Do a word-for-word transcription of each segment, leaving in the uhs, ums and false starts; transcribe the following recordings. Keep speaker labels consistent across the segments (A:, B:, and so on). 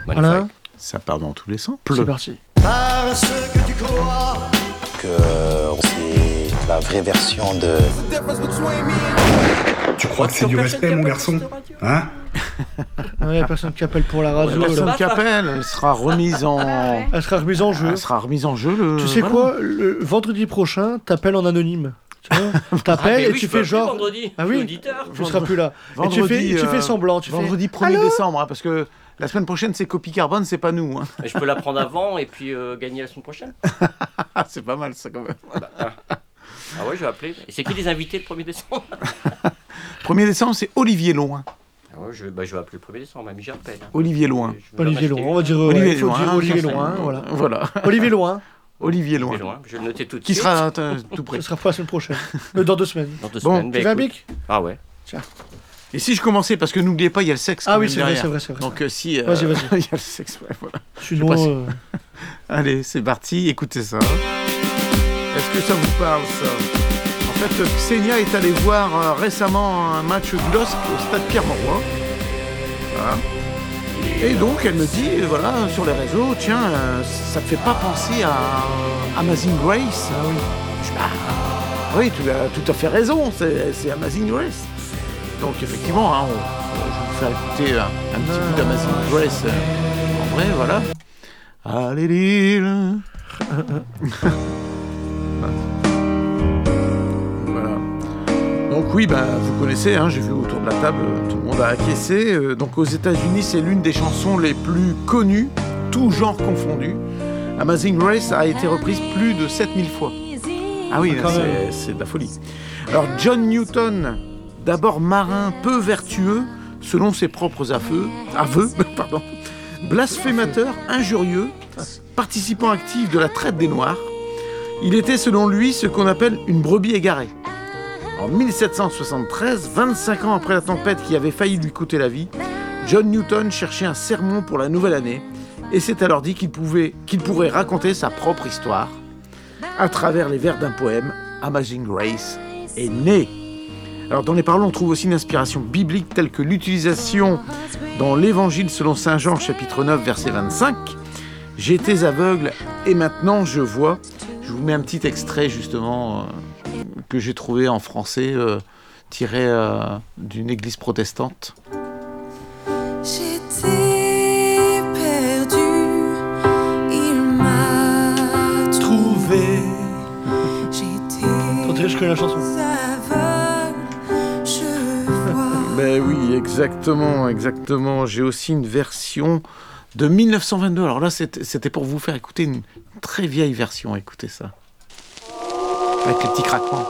A: Voilà.
B: Ça part dans tous les sens.
A: C'est parti.
C: Parce que tu crois
D: que c'est la vraie version de...
E: Tu crois que c'est du respect, mon garçon? Hein?
A: Il n'y a personne qui appelle pour la radio.
B: La personne
A: là.
B: qui appelle, elle sera remise en...
A: Elle sera remise en jeu.
B: Elle sera remise en jeu. Le...
A: Tu sais
B: voilà.
A: quoi, le vendredi prochain, t'appelles en anonyme. Tu vois, t'appelles
F: Ah,
A: et
F: oui,
A: tu
F: je
A: fais
F: peux
A: genre.
F: appeler vendredi,
A: Ah
F: je suis
A: oui,
F: auditeur.
A: tu seras plus là.
B: Vendredi,
A: et tu fais, tu
B: euh,
A: fais semblant. Tu
B: vendredi
A: fais...
B: premier
A: Allô
B: décembre, hein, parce que la semaine prochaine, c'est Copie Carbone, c'est pas nous. Hein.
F: Je peux la prendre avant et puis euh, gagner la semaine prochaine.
B: C'est pas mal, ça, quand même.
F: Bah, ah. ah ouais, je vais appeler. Et c'est qui les invités le premier décembre?
B: premier décembre, c'est Olivier Loin.
F: Ah ouais, je, bah, je vais appeler le premier décembre, mamie, j'appelle. Hein.
B: Olivier Loin.
F: Je vais
A: Olivier
F: m'acheter
A: Loin, on va dire
B: Olivier
A: Olivier Loin.
B: Loin,
A: Olivier
B: ça,
A: Loin,
B: ça,
A: voilà.
B: Voilà.
A: Olivier Loin.
B: Olivier
F: Loin.
B: Loin.
F: Je vais le noter tout de
B: Qui
F: suite.
B: sera euh, tout près.
A: Ce sera pas la semaine prochaine. Euh, dans deux semaines.
F: Dans deux
B: Bon,
F: semaines.
A: Tu
F: bah,
A: veux un
F: écoute.
A: bic?
F: Ah ouais.
A: Tiens.
B: Et si je commençais, parce que n'oubliez pas, il y a le sexe.
A: Ah
B: quand
A: oui,
B: même
A: c'est vrai,
B: derrière.
A: c'est vrai, c'est vrai.
B: Donc euh, si... euh,
A: Vas-y, vas-y.
B: il y a le sexe, ouais, voilà.
A: Sinon,
B: Je sais pas
A: euh,
B: Allez, c'est parti, écoutez ça. Est-ce que ça vous parle, ça? En fait, Xenia est allée voir euh, récemment un match du L O S C au stade Pierre-Mauroy. Voilà. Et donc, elle me dit, euh, voilà, sur les réseaux, tiens, euh, ça te fait pas penser à Amazing Grace? Ah oui. Je dis, bah, oui, tu as tout à fait raison, c'est, c'est Amazing Grace. Donc, effectivement, hein, on, euh, je vais vous faire écouter un, un petit bout d'Amazing Grace. euh, en vrai, voilà. Allez, l'île. Voilà. Donc oui, bah, vous connaissez, hein, j'ai vu autour de la table, tout le monde a acquiescé. Euh, donc aux États-Unis, c'est l'une des chansons les plus connues, tout genre confondu. Amazing Grace a été reprise plus de sept mille fois. Ah oui, là, c'est, c'est de la folie. Alors John Newton, d'abord marin peu vertueux, selon ses propres aveux, aveux, pardon, blasphémateur, injurieux, participant actif de la traite des Noirs, il était selon lui ce qu'on appelle une brebis égarée. En mille sept cent soixante-treize, vingt-cinq ans après la tempête qui avait failli lui coûter la vie, John Newton cherchait un sermon pour la nouvelle année et s'est alors dit qu'il pouvait, qu'il pourrait raconter sa propre histoire. À travers les vers d'un poème, Amazing Grace est né. Alors dans les paroles, on trouve aussi une inspiration biblique telle que l'utilisation dans l'Évangile selon saint Jean, chapitre neuf, verset vingt-cinq. « J'étais aveugle et maintenant je vois ». Je vous mets un petit extrait justement euh, que j'ai trouvé en français, euh, tiré euh, d'une église protestante.
G: J'étais perdu, il m'a trouvé. J'étais
A: je connais la chanson.
G: aveugle, je vois.
B: Ben oui, exactement, exactement. J'ai aussi une version de mille neuf cent vingt-deux. Alors là, c'était, c'était pour vous faire écouter une très vieille version. Écoutez ça. Avec les petits craquements.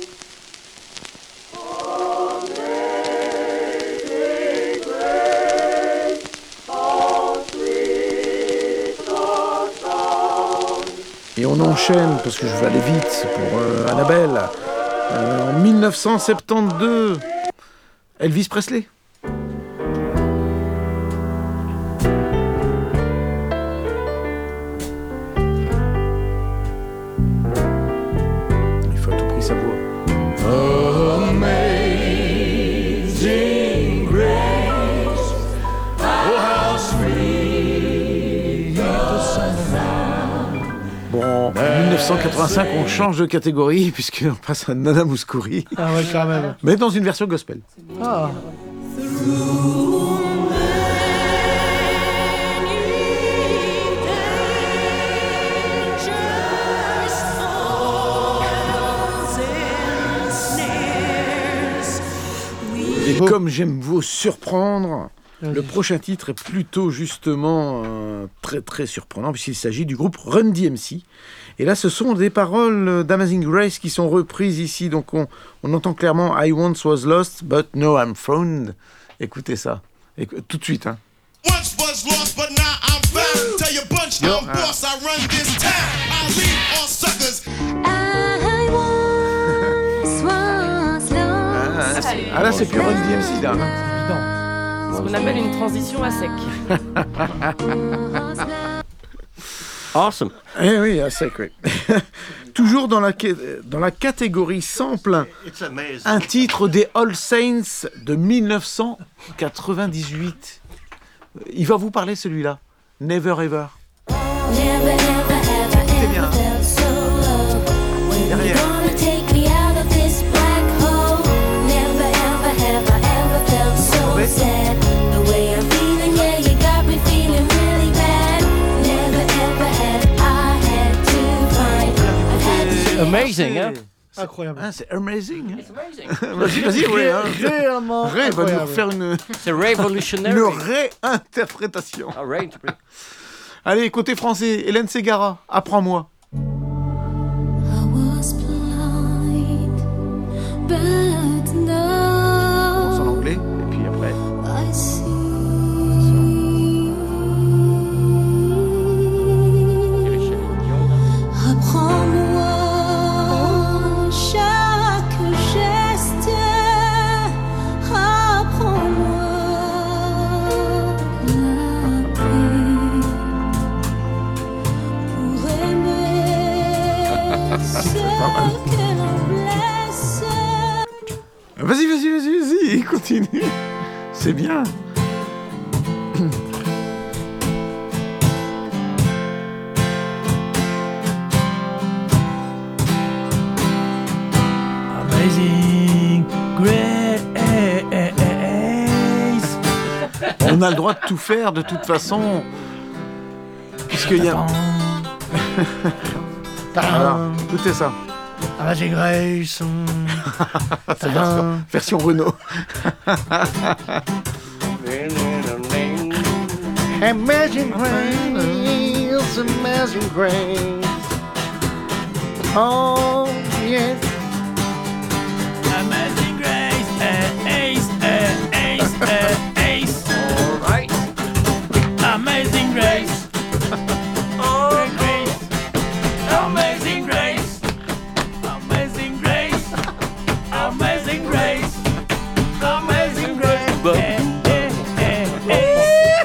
B: Et on enchaîne, parce que je vais aller vite pour euh, Annabelle. Euh, en mille neuf cent soixante-douze, Elvis Presley. Il faut à tout prix sa voix.
C: Amazing Grace, oh how sweet the sound.
B: Bon, en mille neuf cent quatre-vingt-cinq, on change de catégorie puisqu'on passe à Nana Mouskouri.
A: Ah ouais, quand même.
B: Mais dans une version gospel.
A: Ah.
B: Et comme j'aime vous surprendre, le prochain titre est plutôt justement euh, très très surprenant puisqu'il s'agit du groupe Run D M C. Et là, ce sont des paroles d'Amazing Grace qui sont reprises ici. Donc on, on entend clairement « I once was lost, but now I'm found ». Écoutez ça. Éc- tout de suite. Hein.
C: Once was lost, but now I'm found. Tell your bunch I'm boss, I run this town. I lead all suckers.
G: I once was lost.
B: Ah là, c'est plus Run D M C là. Hein.
H: Ce qu'on appelle une transition à sec.
F: Awesome.
B: Eh oui, à sec, oui. Toujours dans la, dans la catégorie sample, un titre des All Saints de mille neuf cent quatre-vingt-dix-huit. Il va vous parler celui-là. Never Ever.
G: Never, ever, ever,
B: Écoutez bien.
G: ever felt so low. When you
B: Derrière.
G: gonna take me out of this black hole? Never, ever, ever, ever felt so
B: Mauvais.
G: sad. The way I'm feeling, yeah, you got me feeling really bad. Never, ever had I had to find. I had to
F: Amazing, hein?
A: Incroyable.
B: Ah, c'est amazing. hein.
F: It's amazing.
B: Vas-y, vas-y, ouais. Hein.
A: Réellement
B: Ray va nous
A: incroyable.
B: faire une,
F: C'est revolutionary.
B: une réinterprétation.
F: Ah, Ray, tu peux.
B: Allez, côté français, Hélène Ségara, apprends-moi.
G: I was blind, but now
B: Commence en anglais, et puis après.
G: I see. Apprends-moi chaque geste, apprends-moi la paix pour aimer celle que l'on blesse.
B: Vas-y, vas-y, vas-y, vas-y, continue. C'est bien.
I: Amazing Grace.
B: On a le droit de tout faire de toute façon. Puisqu'il y a. Voilà, écoutez ça.
A: Amazing Grace.
B: C'est version, version Renault.
A: Amazing Grace, Amazing Grace. Oh, yes.
I: Amazing Grace. Ace, ace, ace, ace.
F: All right.
I: Amazing Grace. Oh, Grace. Amazing Grace. Amazing Grace. Amazing Grace. Amazing Grace.
F: Boom.
I: Eh, eh, eh, eh.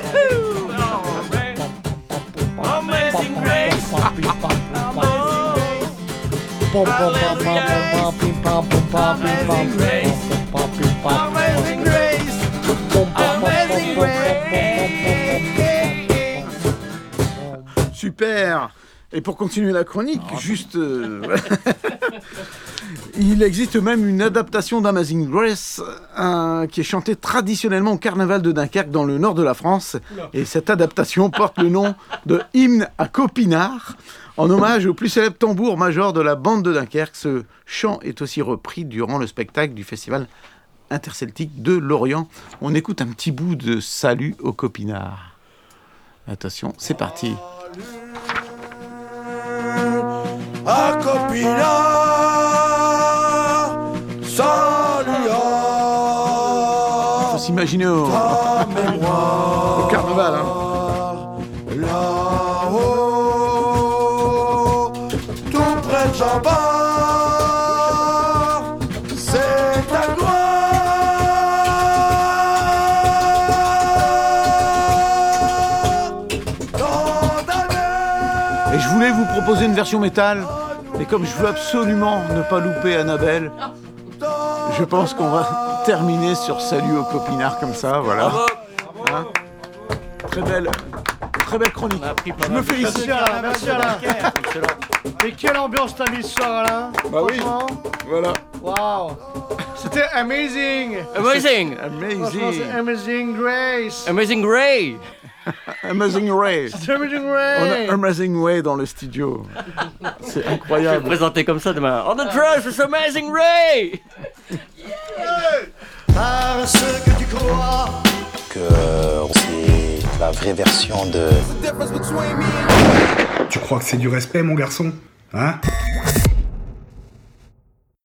I: Amazing Grace.
A: Pom, pom, pom, pom, pom, pom, pom, pom, pom,
I: Amazing Grace.
A: pom, pom, pom,
I: Amazing Grace.
A: pom, pom,
I: Amazing
A: pom,
I: Grace.
B: Super. Et pour continuer la chronique, juste... euh, il existe même une adaptation d'Amazing Grace euh, qui est chantée traditionnellement au carnaval de Dunkerque dans le nord de la France. Et cette adaptation porte le nom de Hymne à Copinard. En hommage au plus célèbre tambour-major de la bande de Dunkerque, ce chant est aussi repris durant le spectacle du festival interceltique de Lorient. On écoute un petit bout de Salut aux Copinards. Attention, c'est parti.
C: À Copinard, salut
B: Il faut s'imaginer au,
C: à mémoire.
B: au carnaval. Hein.
C: Là-haut, tout près de Chambord, c'est ta gloire. Dans ta mer.
B: Et je voulais vous proposer une version métal, mais comme je veux absolument ne pas louper Annabelle, je pense qu'on va terminer sur Salut aux Copinards comme ça, voilà.
F: Bravo.
B: Hein. Très belle, très belle chronique.
F: On a appris pas
B: Je
F: mal
B: me
F: de
B: félicite.
F: choses.
A: Merci Alain, merci Alain.
F: Excellent.
A: Mais quelle ambiance t'as mis ce soir, Alain.
B: Bah oui.
A: Franchement,
B: Voilà.
A: waouh. C'était amazing.
F: Amazing.
A: Franchement, c'est
B: Amazing.
A: Amazing Grace.
F: Amazing Ray.
B: Amazing Ray.
A: C'est Amazing
B: On
A: Grace.
B: a Amazing Way dans le studio. C'est
F: Je vais le
B: incroyable.
F: présenter comme ça demain. On the dress, it's Amazing Ray.
C: Parce que tu crois.
D: Que c'est la vraie version de
C: The difference between me and you.
E: Tu crois que c'est du respect, mon garçon? Hein?